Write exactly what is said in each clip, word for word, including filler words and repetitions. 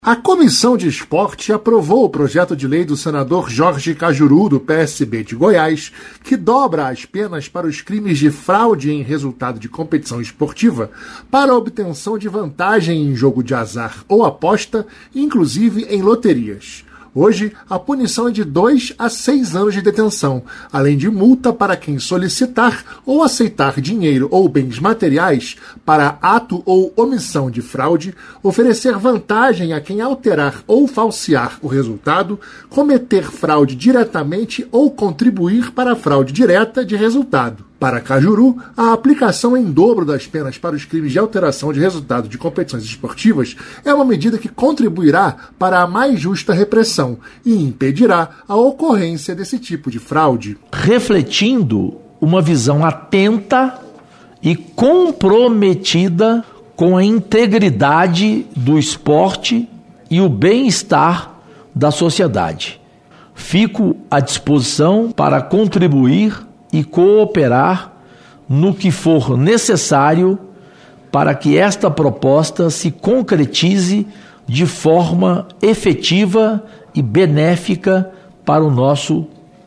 A Comissão de Esporte aprovou o projeto de lei do senador Jorge Cajuru, do P S B de Goiás, que dobra as penas para os crimes de fraude em resultado de competição esportiva para a obtenção de vantagem em jogo de azar ou aposta, inclusive em loterias. Hoje, a punição é de dois a seis anos de detenção, além de multa para quem solicitar ou aceitar dinheiro ou bens materiais para ato ou omissão de fraude, oferecer vantagem a quem alterar ou falsear o resultado, cometer fraude diretamente ou contribuir para a fraude direta de resultado. Para Cajuru, a aplicação em dobro das penas para os crimes de alteração de resultado de competições esportivas é uma medida que contribuirá para a mais justa repressão e impedirá a ocorrência desse tipo de fraude. Refletindo uma visão atenta e comprometida com a integridade do esporte e o bem-estar da sociedade. Fico à disposição para contribuir e cooperar no que for necessário para que esta proposta se concretize de forma efetiva e benéfica para o nosso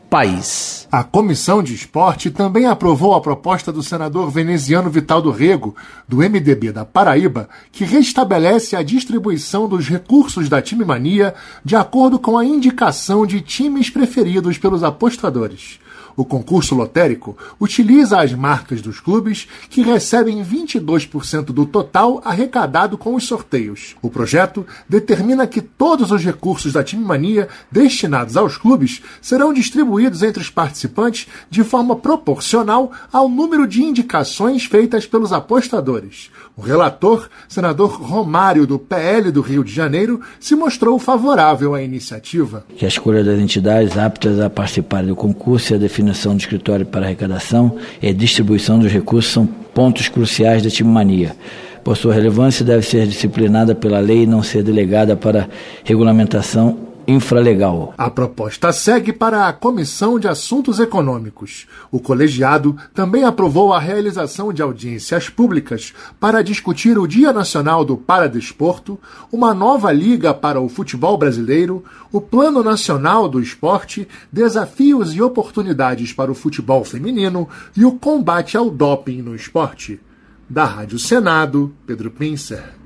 país. A Comissão de Esporte também aprovou a proposta do senador veneziano Vital do Rego, do M D B da Paraíba, que restabelece a distribuição dos recursos da Time Mania de acordo com a indicação de times preferidos pelos apostadores. O concurso lotérico utiliza as marcas dos clubes, que recebem vinte e dois por cento do total arrecadado com os sorteios. O projeto determina que todos os recursos da Time Mania destinados aos clubes serão distribuídos entre os participantes de forma proporcional ao número de indicações feitas pelos apostadores. O relator, senador Romário, do P L do Rio de Janeiro, se mostrou favorável à iniciativa. Que a escolha das entidades aptas a participar do concurso e a definição do escritório para arrecadação e a distribuição dos recursos são pontos cruciais da Time Mania. Por sua relevância, deve ser disciplinada pela lei e não ser delegada para regulamentação infralegal. A proposta segue para a Comissão de Assuntos Econômicos. O colegiado também aprovou a realização de audiências públicas para discutir o Dia Nacional do Paradesporto, uma nova liga para o futebol brasileiro, o Plano Nacional do Esporte, desafios e oportunidades para o futebol feminino e o combate ao doping no esporte. Da Rádio Senado, Pedro Pincer.